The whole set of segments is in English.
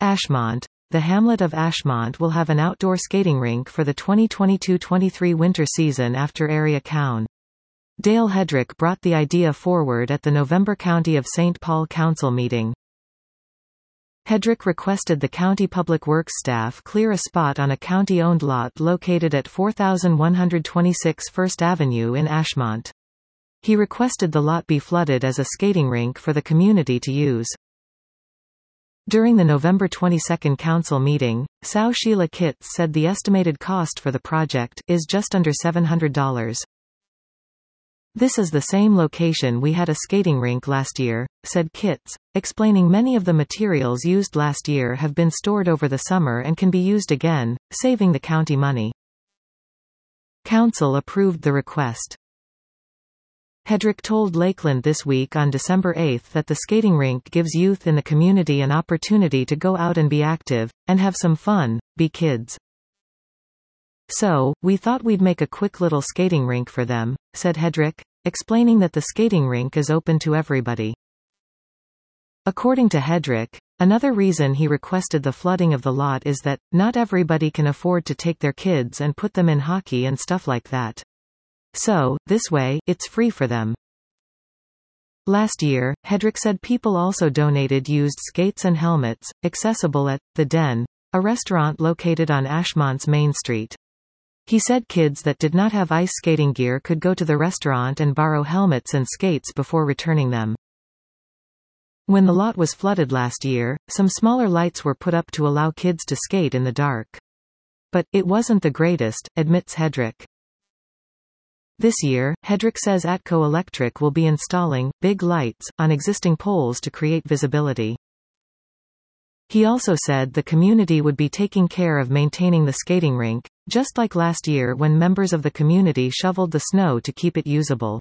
Ashmont. The hamlet of Ashmont will have an outdoor skating rink for the 2022-23 winter season after Area Coun. Dale Hedrick brought the idea forward at the November County of St. Paul Council meeting. Hedrick requested the county public works staff clear a spot on a county-owned lot located at 4126 First Avenue in Ashmont. He requested the lot be flooded as a skating rink for the community to use. During the November 22 council meeting, Sow Sheila Kitts said the estimated cost for the project is just under $700. This is the same location we had a skating rink last year, said Kitts, explaining many of the materials used last year have been stored over the summer and can be used again, saving the county money. Council approved the request. Hedrick told Lakeland This Week on December 8 that the skating rink gives youth in the community an opportunity to go out and be active, and have some fun, be kids. So, we thought we'd make a quick little skating rink for them, said Hedrick, explaining that the skating rink is open to everybody. According to Hedrick, another reason he requested the flooding of the lot is that, not everybody can afford to take their kids and put them in hockey and stuff like that. So, this way, it's free for them. Last year, Hedrick said people also donated used skates and helmets, accessible at The Den, a restaurant located on Ashmont's Main Street. He said kids that did not have ice skating gear could go to the restaurant and borrow helmets and skates before returning them. When the lot was flooded last year, some smaller lights were put up to allow kids to skate in the dark. But, it wasn't the greatest, admits Hedrick. This year, Hedrick says Atco Electric will be installing big lights on existing poles to create visibility. He also said the community would be taking care of maintaining the skating rink, just like last year when members of the community shoveled the snow to keep it usable.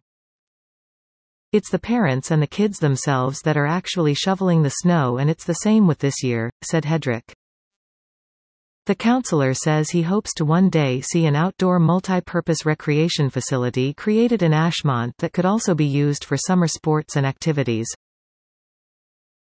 It's the parents and the kids themselves that are actually shoveling the snow, and it's the same with this year, said Hedrick. The councillor says he hopes to one day see an outdoor multi-purpose recreation facility created in Ashmont that could also be used for summer sports and activities.